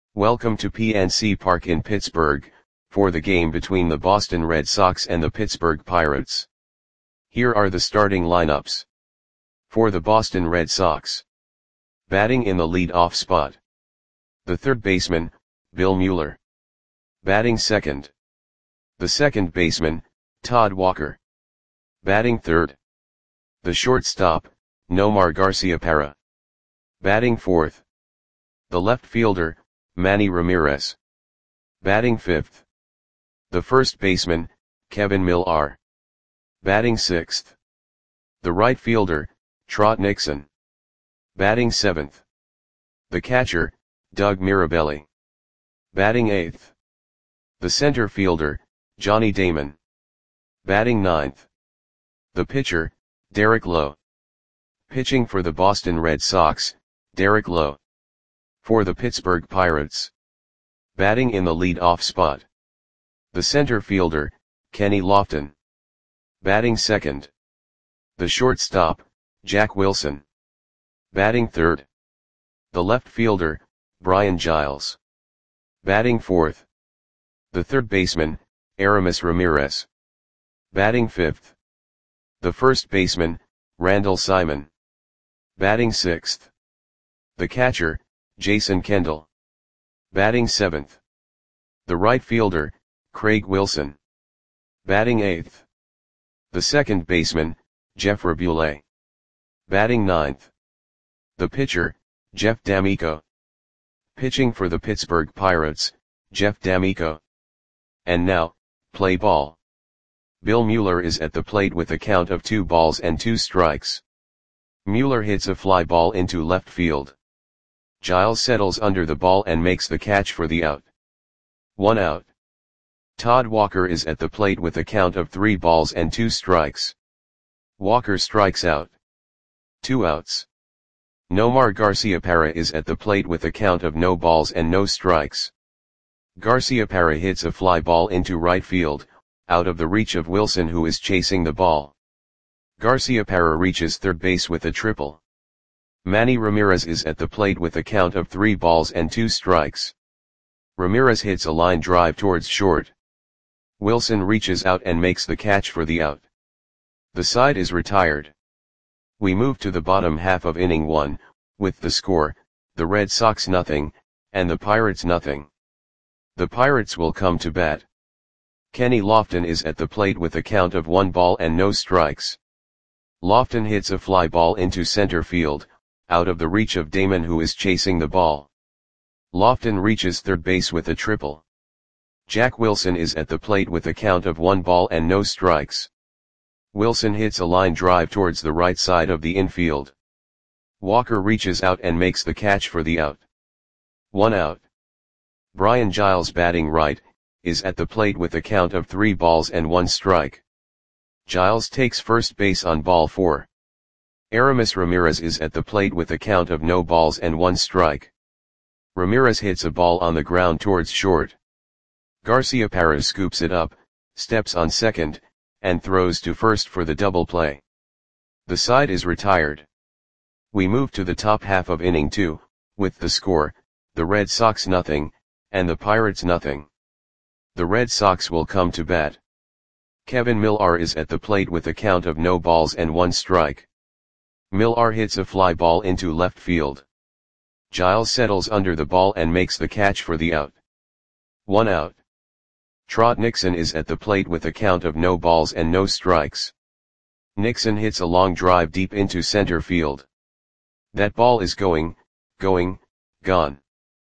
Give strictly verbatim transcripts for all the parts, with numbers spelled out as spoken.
Welcome to P N C Park in Pittsburgh, for the game between the Boston Red Sox and the Pittsburgh Pirates. Here are the starting lineups. For the Boston Red Sox. Batting in the lead-off spot. The third baseman, Bill Mueller. Batting second. The second baseman, Todd Walker. Batting third. The shortstop, Nomar Garciaparra. Batting fourth. The left fielder, Manny Ramirez. Batting fifth. The first baseman, Kevin Millar. Batting sixth. The right fielder, Trot Nixon. Batting seventh. The catcher, Doug Mirabelli. Batting eighth. The center fielder, Johnny Damon. Batting ninth. The pitcher, Derek Lowe. Pitching for the Boston Red Sox, Derek Lowe. For the Pittsburgh Pirates. Batting in the lead-off spot. The center fielder, Kenny Lofton. Batting second. The shortstop, Jack Wilson. Batting third. The left fielder, Brian Giles. Batting fourth. The third baseman, Aramis Ramirez. Batting fifth. The first baseman, Randall Simon. Batting sixth. The catcher, Jason Kendall. Batting seventh. The right fielder, Craig Wilson. Batting eighth. The second baseman, Jeff Raboulet. Batting ninth. The pitcher, Jeff D'Amico. Pitching for the Pittsburgh Pirates, Jeff D'Amico. And now, play ball. Bill Mueller is at the plate with a count of two balls and two strikes. Mueller hits a fly ball into left field. Giles settles under the ball and makes the catch for the out. One out. Todd Walker is at the plate with a count of three balls and two strikes. Walker strikes out. Two outs. Nomar Garciaparra is at the plate with a count of no balls and no strikes. Garciaparra hits a fly ball into right field, out of the reach of Wilson, who is chasing the ball. Garciaparra reaches third base with a triple. Manny Ramirez is at the plate with a count of three balls and two strikes. Ramirez hits a line drive towards short. Wilson reaches out and makes the catch for the out. The side is retired. We move to the bottom half of inning one, with the score, the Red Sox nothing, and the Pirates nothing. The Pirates will come to bat. Kenny Lofton is at the plate with a count of one ball and no strikes. Lofton hits a fly ball into center field, out of the reach of Damon, who is chasing the ball. Lofton reaches third base with a triple. Jack Wilson is at the plate with a count of one ball and no strikes. Wilson hits a line drive towards the right side of the infield. Walker reaches out and makes the catch for the out. One out. Brian Giles, batting right, is at the plate with a count of three balls and one strike. Giles takes first base on ball four. Aramis Ramirez is at the plate with a count of no balls and one strike. Ramirez hits a ball on the ground towards short. Garciaparra scoops it up, steps on second, and throws to first for the double play. The side is retired. We move to the top half of inning two, with the score, the Red Sox nothing, and the Pirates nothing. The Red Sox will come to bat. Kevin Millar is at the plate with a count of no balls and one strike. Millar hits a fly ball into left field. Giles settles under the ball and makes the catch for the out. One out. Trot Nixon is at the plate with a count of no balls and no strikes. Nixon hits a long drive deep into center field. That ball is going, going, gone.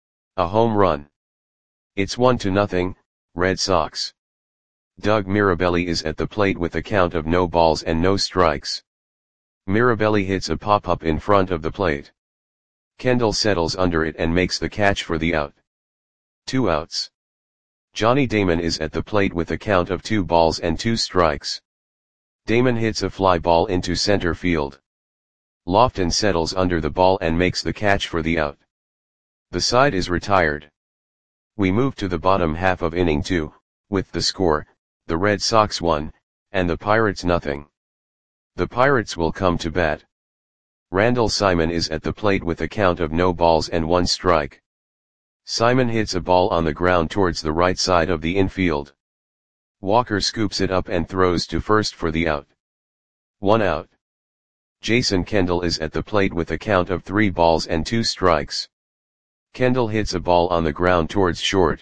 A home run. It's one to nothing, Red Sox. Doug Mirabelli is at the plate with a count of no balls and no strikes. Mirabelli hits a pop-up in front of the plate. Kendall settles under it and makes the catch for the out. Two outs. Johnny Damon is at the plate with a count of two balls and two strikes. Damon hits a fly ball into center field. Lofton settles under the ball and makes the catch for the out. The side is retired. We move to the bottom half of inning two, with the score, the Red Sox one, and the Pirates nothing. The Pirates will come to bat. Randall Simon is at the plate with a count of no balls and one strike. Simon hits a ball on the ground towards the right side of the infield. Walker scoops it up and throws to first for the out. One out. Jason Kendall is at the plate with a count of three balls and two strikes. Kendall hits a ball on the ground towards short.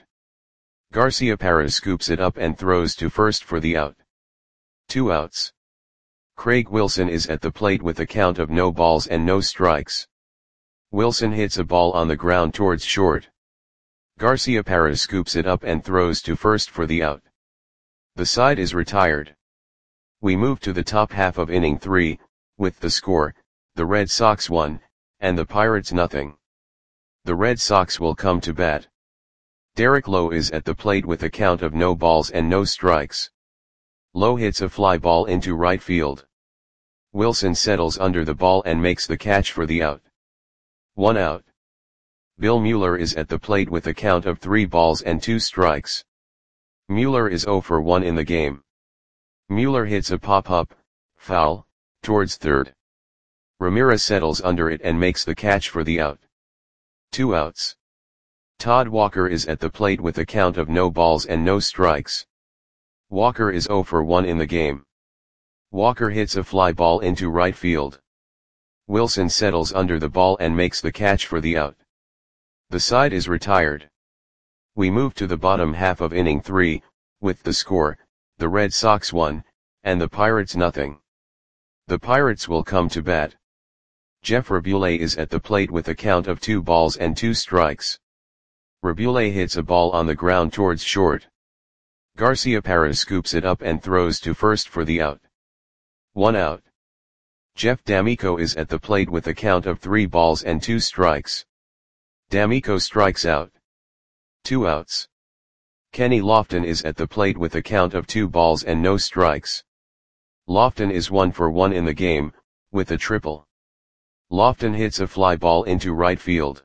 Garciaparra scoops it up and throws to first for the out. Two outs. Craig Wilson is at the plate with a count of no balls and no strikes. Wilson hits a ball on the ground towards short. Garciaparra scoops it up and throws to first for the out. The side is retired. We move to the top half of inning three, with the score, the Red Sox one, and the Pirates nothing. The Red Sox will come to bat. Derek Lowe is at the plate with a count of no balls and no strikes. Lowe hits a fly ball into right field. Wilson settles under the ball and makes the catch for the out. One out. Bill Mueller is at the plate with a count of three balls and two strikes. Mueller is zero for one in the game. Mueller hits a pop-up, foul, towards third. Ramirez settles under it and makes the catch for the out. Two outs. Todd Walker is at the plate with a count of no balls and no strikes. Walker is zero for one in the game. Walker hits a fly ball into right field. Wilson settles under the ball and makes the catch for the out. The side is retired. We move to the bottom half of inning three, with the score, the Red Sox one, and the Pirates nothing. The Pirates will come to bat. Jeff Rabule is at the plate with a count of two balls and two strikes. Rabule hits a ball on the ground towards short. Garciaparra scoops it up and throws to first for the out. One out. Jeff D'Amico is at the plate with a count of three balls and two strikes. D'Amico strikes out. Two outs. Kenny Lofton is at the plate with a count of two balls and no strikes. Lofton is one for one in the game, with a triple. Lofton hits a fly ball into right field.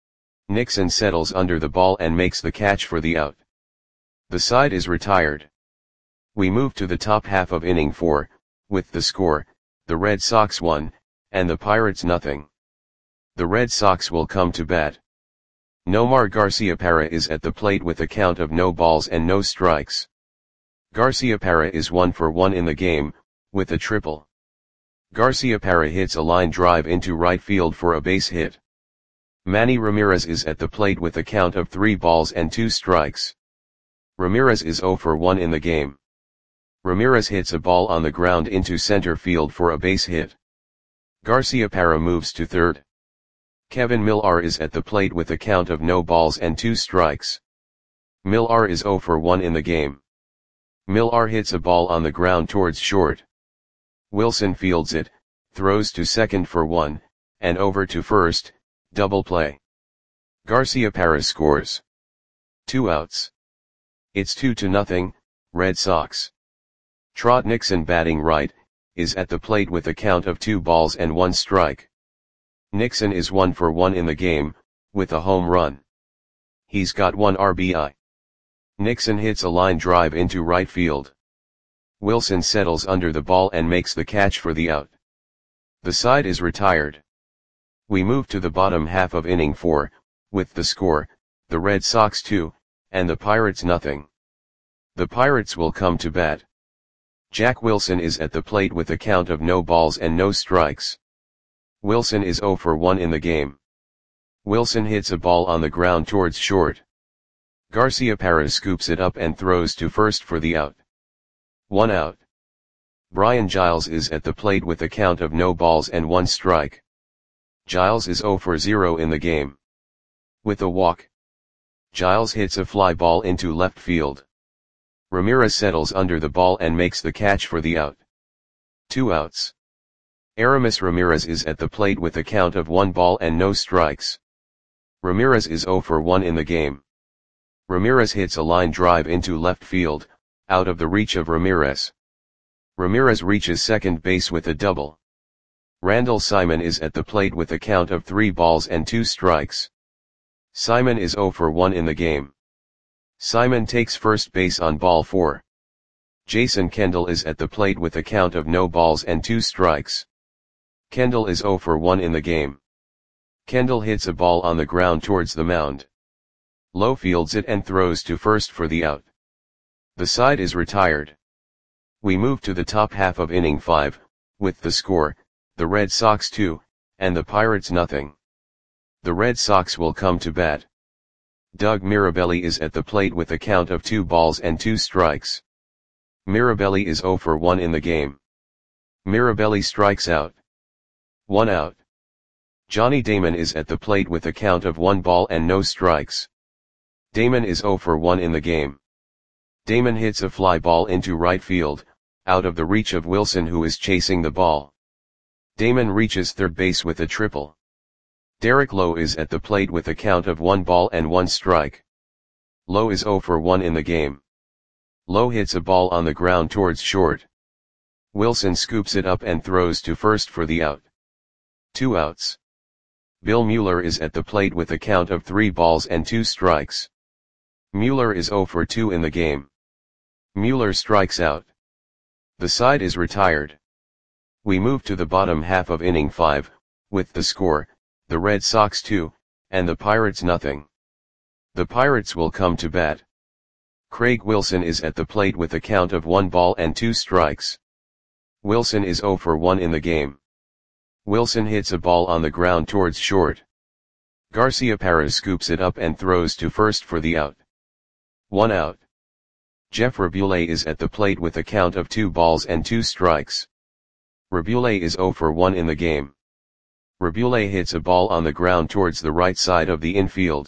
Nixon settles under the ball and makes the catch for the out. The side is retired. We move to the top half of inning four, with the score, the Red Sox one, and the Pirates nothing. The Red Sox will come to bat. Nomar Garciaparra is at the plate with a count of no balls and no strikes. Garciaparra is one for one in the game, with a triple. Garciaparra hits a line drive into right field for a base hit. Manny Ramirez is at the plate with a count of three balls and two strikes. Ramirez is zero for one in the game. Ramirez hits a ball on the ground into center field for a base hit. Garciaparra moves to third. Kevin Millar is at the plate with a count of no balls and two strikes. Millar is zero for one in the game. Millar hits a ball on the ground towards short. Wilson fields it, throws to second for one, and over to first, double play. Garciaparra scores. Two outs. It's two to nothing, Red Sox. Trot Nixon, batting right, is at the plate with a count of two balls and one strike. Nixon is one for one in the game, with a home run. He's got one R B I. Nixon hits a line drive into right field. Wilson settles under the ball and makes the catch for the out. The side is retired. We move to the bottom half of inning four, with the score, the Red Sox two, and the Pirates nothing. The Pirates will come to bat. Jack Wilson is at the plate with a count of no balls and no strikes. Wilson is zero for one in the game. Wilson hits a ball on the ground towards short. Garciaparra scoops it up and throws to first for the out. One out. Brian Giles is at the plate with a count of no balls and one strike. Giles is zero for zero in the game. With a walk. Giles hits a fly ball into left field. Ramirez settles under the ball and makes the catch for the out. Two outs. Aramis Ramirez is at the plate with a count of one ball and no strikes. Ramirez is zero for one in the game. Ramirez hits a line drive into left field, out of the reach of Ramirez. Ramirez reaches second base with a double. Randall Simon is at the plate with a count of three balls and two strikes. Simon is zero for one in the game. Simon takes first base on ball four. Jason Kendall is at the plate with a count of no balls and two strikes. Kendall is zero for one in the game. Kendall hits a ball on the ground towards the mound. Lowe fields it and throws to first for the out. The side is retired. We move to the top half of inning five, with the score, the Red Sox two, and the Pirates nothing. The Red Sox will come to bat. Doug Mirabelli is at the plate with a count of two balls and two strikes. Mirabelli is oh for one in the game. Mirabelli strikes out. One out. Johnny Damon is at the plate with a count of one ball and no strikes. Damon is oh for one in the game. Damon hits a fly ball into right field, out of the reach of Wilson, who is chasing the ball. Damon reaches third base with a triple. Derek Lowe is at the plate with a count of one ball and one strike. Lowe is oh for one in the game. Lowe hits a ball on the ground towards short. Wilson scoops it up and throws to first for the out. Two outs. Bill Mueller is at the plate with a count of three balls and two strikes. Mueller is oh for two in the game. Mueller strikes out. The side is retired. We move to the bottom half of inning five, with the score, the Red Sox two, and the Pirates nothing. The Pirates will come to bat. Craig Wilson is at the plate with a count of one ball and two strikes. Wilson is oh for one in the game. Wilson hits a ball on the ground towards short. Garciaparra scoops it up and throws to first for the out. One out. Jeff Rabule is at the plate with a count of two balls and two strikes. Rabule is oh for one in the game. Rabule hits a ball on the ground towards the right side of the infield.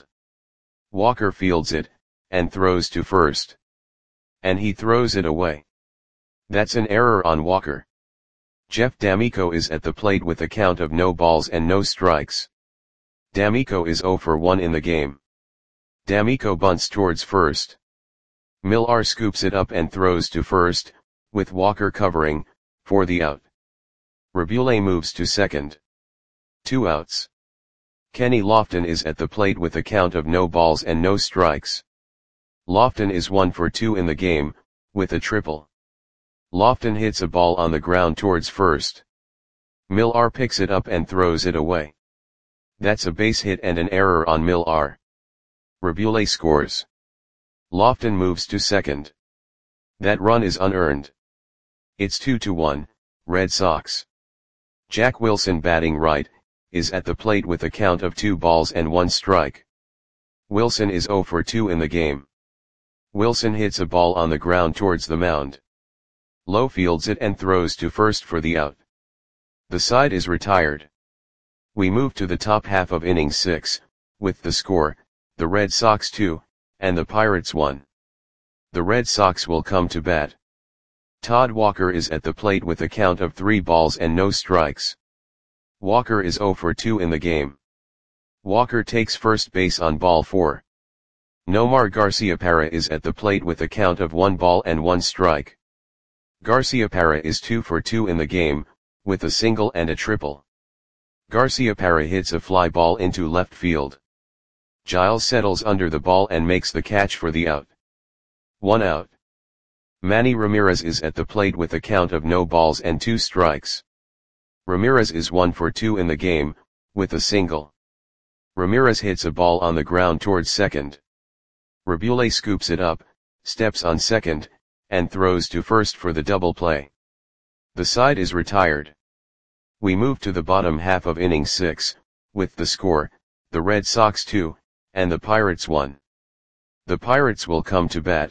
Walker fields it, and throws to first. And he throws it away. That's an error on Walker. Jeff D'Amico is at the plate with a count of no balls and no strikes. D'Amico is oh for one in the game. D'Amico bunts towards first. Millar scoops it up and throws to first, with Walker covering, for the out. Rabule moves to second. Two outs. Kenny Lofton is at the plate with a count of no balls and no strikes. Lofton is one for two in the game, with a triple. Lofton hits a ball on the ground towards first. Millar picks it up and throws it away. That's a base hit and an error on Millar. Rabule scores. Lofton moves to second. That run is unearned. It's two to one, Red Sox. Jack Wilson, batting right, is at the plate with a count of two balls and one strike. Wilson is oh for two in the game. Wilson hits a ball on the ground towards the mound. Lowe fields it and throws to first for the out. The side is retired. We move to the top half of inning six, with the score, the Red Sox two, and the Pirates one. The Red Sox will come to bat. Todd Walker is at the plate with a count of three balls and no strikes. Walker is oh for two in the game. Walker takes first base on ball four. Nomar Garciaparra is at the plate with a count of one ball and one strike. Garciaparra is two for two in the game, with a single and a triple. Garciaparra hits a fly ball into left field. Giles settles under the ball and makes the catch for the out. One out. Manny Ramirez is at the plate with a count of no balls and two strikes. Ramirez is one for two in the game, with a single. Ramirez hits a ball on the ground towards second. Rabule scoops it up, steps on second, and throws to first for the double play. The side is retired. We move to the bottom half of inning six, with the score, the Red Sox two, and the Pirates one. The Pirates will come to bat.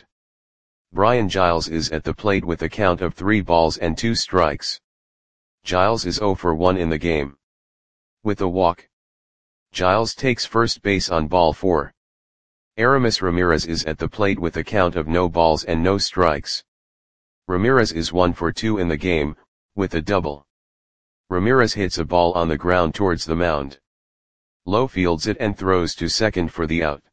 Brian Giles is at the plate with a count of three balls and two strikes. Giles is oh for one in the game. With a walk. Giles takes first base on ball four. Aramis Ramirez is at the plate with a count of no balls and no strikes. Ramirez is one for two in the game, with a double. Ramirez hits a ball on the ground towards the mound. Lowe fields it and throws to second for the out.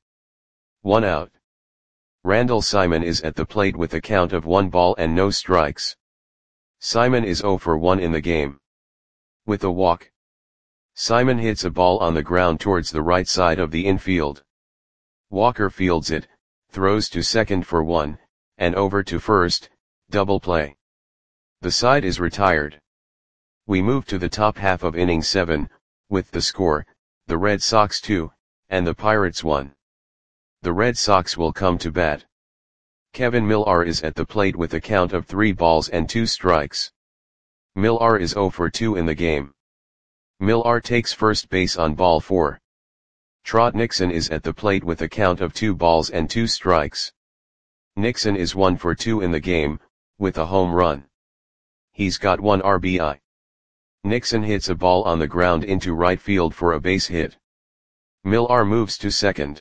One out. Randall Simon is at the plate with a count of one ball and no strikes. Simon is oh for one in the game. With a walk. Simon hits a ball on the ground towards the right side of the infield. Walker fields it, throws to second for one, and over to first, double play. The side is retired. We move to the top half of inning seven, with the score, the Red Sox two, and the Pirates one. The Red Sox will come to bat. Kevin Millar is at the plate with a count of three balls and two strikes. Millar is zero for two in the game. Millar takes first base on ball four. Trot Nixon is at the plate with a count of two balls and two strikes. Nixon is one for two in the game, with a home run. He's got one R B I. Nixon hits a ball on the ground into right field for a base hit. Millar moves to second.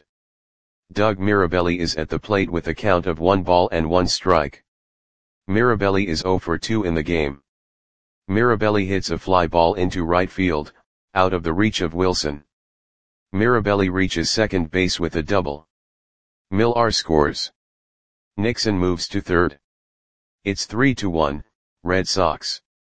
Doug Mirabelli is at the plate with a count of one ball and one strike. Mirabelli is zero for two in the game. Mirabelli hits a fly ball into right field, out of the reach of Wilson. Mirabelli reaches second base with a double. Millar scores. Nixon moves to third. It's three to one, Red Sox.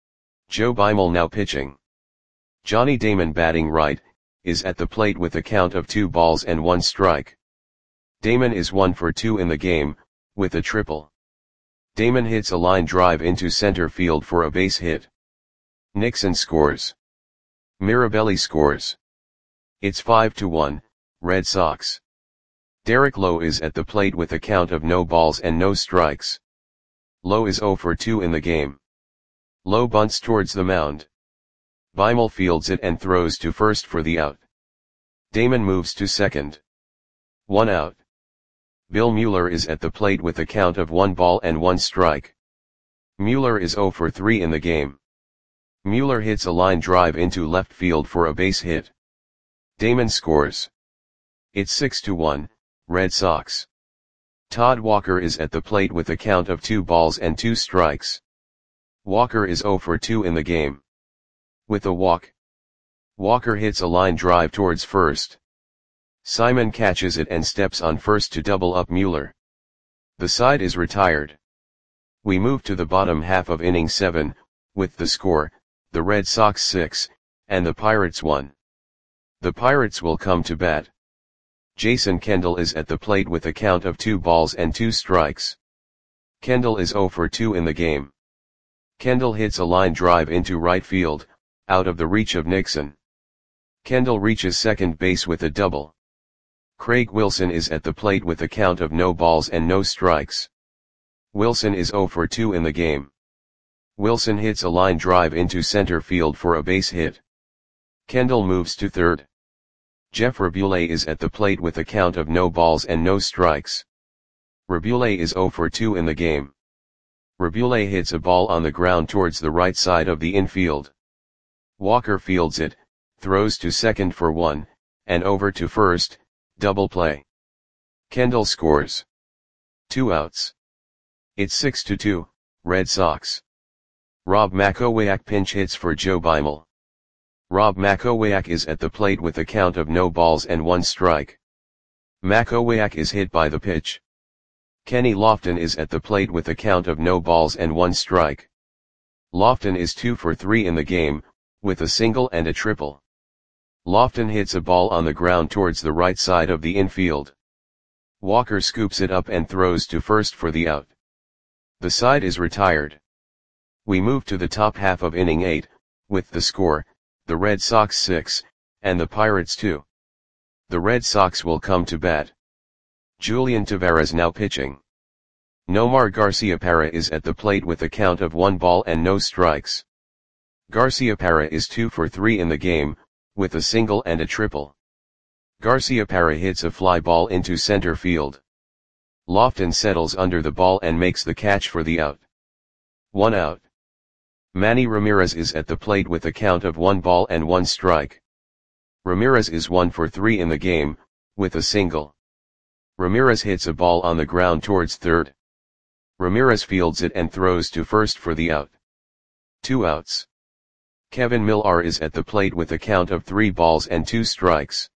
Joe Beimel now pitching. Johnny Damon batting right, is at the plate with a count of two balls and one strike. Damon is one for two in the game, with a triple. Damon hits a line drive into center field for a base hit. Nixon scores. Mirabelli scores. It's five to one, Red Sox. Derek Lowe is at the plate with a count of no balls and no strikes. Lowe is zero for two in the game. Lowe bunts towards the mound. Beimel fields it and throws to first for the out. Damon moves to second. One out. Bill Mueller is at the plate with a count of one ball and one strike. Mueller is zero for three in the game. Mueller hits a line drive into left field for a base hit. Damon scores. It's six to one, Red Sox. Todd Walker is at the plate with a count of two balls and two strikes. Walker is zero for two in the game. With a walk. Walker hits a line drive towards first. Simon catches it and steps on first to double up Mueller. The side is retired. We move to the bottom half of inning seven, with the score, the Red Sox six, and the Pirates one. The Pirates will come to bat. Jason Kendall is at the plate with a count of two balls and two strikes. Kendall is zero for two in the game. Kendall hits a line drive into right field, out of the reach of Nixon. Kendall reaches second base with a double. Craig Wilson is at the plate with a count of no balls and no strikes. Wilson is zero for two in the game. Wilson hits a line drive into center field for a base hit. Kendall moves to third. Jeff Rabule is at the plate with a count of no balls and no strikes. Rabule is zero for two in the game. Rabule hits a ball on the ground towards the right side of the infield. Walker fields it, throws to second for one, and over to first, double play. Kendall scores. Two outs. It's six to two, Red Sox. Rob Makowiak pinch hits for Joe Beimel. Rob Makowiak is at the plate with a count of no balls and one strike. Makowiak is hit by the pitch. Kenny Lofton is at the plate with a count of no balls and one strike. Lofton is two for three in the game, with a single and a triple. Lofton hits a ball on the ground towards the right side of the infield. Walker scoops it up and throws to first for the out. The side is retired. We move to the top half of inning eight, with the score, the Red Sox six, and the Pirates two. The Red Sox will come to bat. Julian Taveras now pitching. Nomar Garciaparra is at the plate with a count of one ball and no strikes. Garciaparra is two for three in the game, with a single and a triple. Garciaparra hits a fly ball into center field. Lofton settles under the ball and makes the catch for the out. One out. Manny Ramirez is at the plate with a count of one ball and one strike. Ramirez is one for three in the game, with a single. Ramirez hits a ball on the ground towards third. Ramirez fields it and throws to first for the out. Two outs. Kevin Millar is at the plate with a count of three balls and two strikes.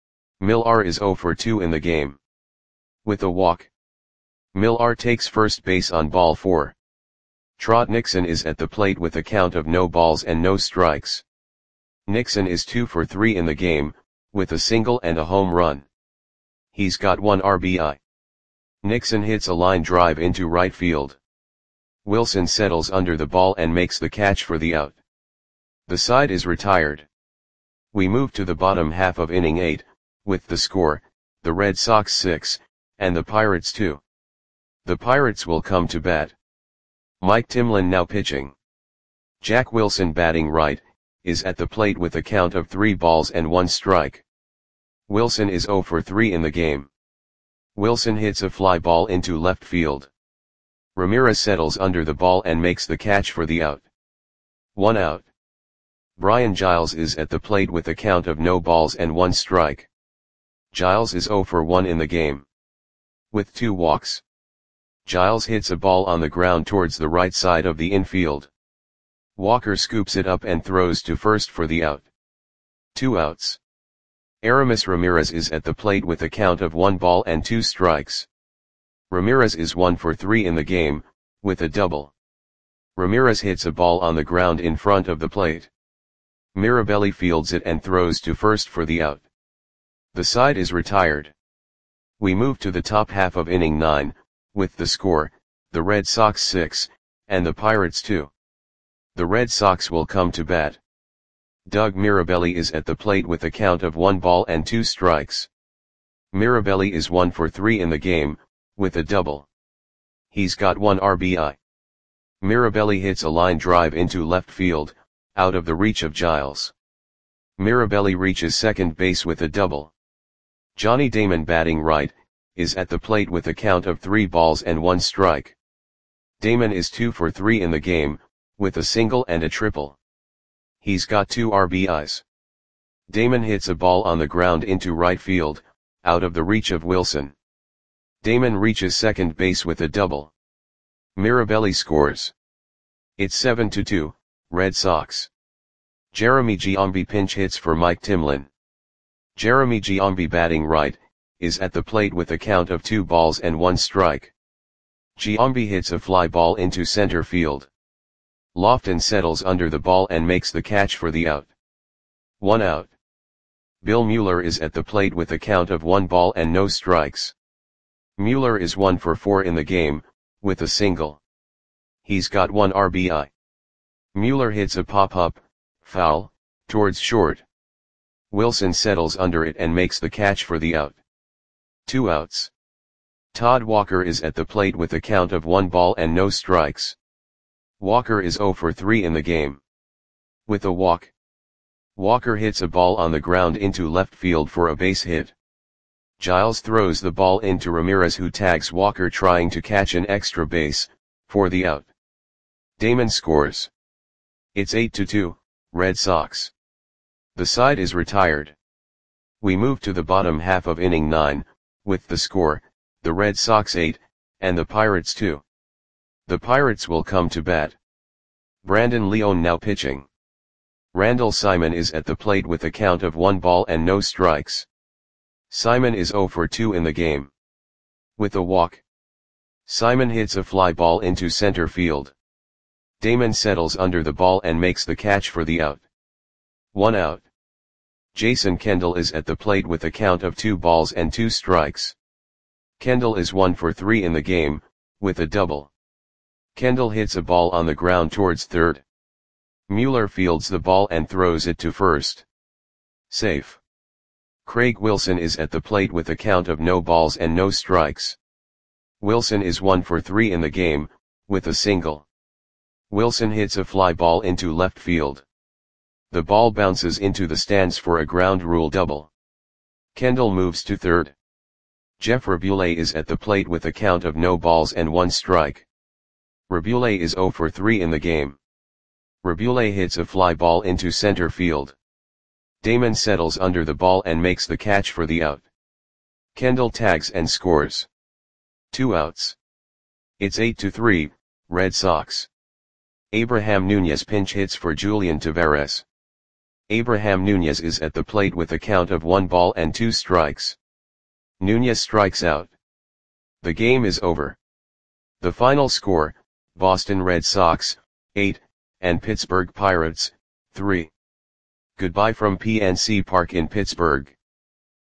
Millar is zero for two in the game. With a walk. Millar takes first base on ball four. Trot Nixon is at the plate with a count of no balls and no strikes. Nixon is two for three in the game, with a single and a home run. He's got one R B I. Nixon hits a line drive into right field. Wilson settles under the ball and makes the catch for the out. The side is retired. We move to the bottom half of inning eight, with the score, the Red Sox six, and the Pirates two. The Pirates will come to bat. Mike Timlin now pitching. Jack Wilson batting right, is at the plate with a count of three balls and one strike. Wilson is zero for three in the game. Wilson hits a fly ball into left field. Ramirez settles under the ball and makes the catch for the out. One out. Brian Giles is at the plate with a count of no balls and one strike. Giles is zero for one in the game. With two walks. Giles hits a ball on the ground towards the right side of the infield. Walker scoops it up and throws to first for the out. Two outs. Aramis Ramirez is at the plate with a count of one ball and two strikes. Ramirez is one for three in the game, with a double. Ramirez hits a ball on the ground in front of the plate. Mirabelli fields it and throws to first for the out. The side is retired. We move to the top half of inning nine, with the score, the Red Sox six, and the Pirates two. The Red Sox will come to bat. Doug Mirabelli is at the plate with a count of one ball and two strikes. Mirabelli is one for three in the game, with a double. He's got one R B I. Mirabelli hits a line drive into left field, out of the reach of Giles. Mirabelli reaches second base with a double. Johnny Damon batting right, is at the plate with a count of three balls and one strike. Damon is two for three in the game, with a single and a triple. He's got two R B Is. Damon hits a ball on the ground into right field, out of the reach of Wilson. Damon reaches second base with a double. Mirabelli scores. It's seven to two, Red Sox. Jeremy Giambi pinch hits for Mike Timlin. Jeremy Giambi batting right, is at the plate with a count of two balls and one strike. Giambi hits a fly ball into center field. Lofton settles under the ball and makes the catch for the out. One out. Bill Mueller is at the plate with a count of one ball and no strikes. Mueller is one for four in the game, with a single. He's got one R B I. Mueller hits a pop-up, foul, towards short. Wilson settles under it and makes the catch for the out. Two outs. Todd Walker is at the plate with a count of one ball and no strikes. Walker is zero for three in the game. With a walk. Walker hits a ball on the ground into left field for a base hit. Giles throws the ball into Ramirez, who tags Walker trying to catch an extra base, for the out. Damon scores. It's eight to two, Red Sox. The side is retired. We move to the bottom half of inning nine, with the score, the Red Sox eight, and the Pirates two. The Pirates will come to bat. Brandon Leone now pitching. Randall Simon is at the plate with a count of one ball and no strikes. Simon is zero for two in the game. With a walk. Simon hits a fly ball into center field. Damon settles under the ball and makes the catch for the out. One out. Jason Kendall is at the plate with a count of two balls and two strikes. Kendall is one for three in the game, with a double. Kendall hits a ball on the ground towards third. Mueller fields the ball and throws it to first. Safe. Craig Wilson is at the plate with a count of no balls and no strikes. Wilson is one for three in the game, with a single. Wilson hits a fly ball into left field. The ball bounces into the stands for a ground rule double. Kendall moves to third. Jeff Raboulet is at the plate with a count of no balls and one strike. Raboulet is zero for three in the game. Raboulet hits a fly ball into center field. Damon settles under the ball and makes the catch for the out. Kendall tags and scores. Two outs. It's eight to three, Red Sox. Abraham Nunez pinch hits for Julian Taveras. Abraham Nunez is at the plate with a count of one ball and two strikes. Nunez strikes out. The game is over. The final score, Boston Red Sox, eight, and Pittsburgh Pirates, three. Goodbye from P N C Park in Pittsburgh.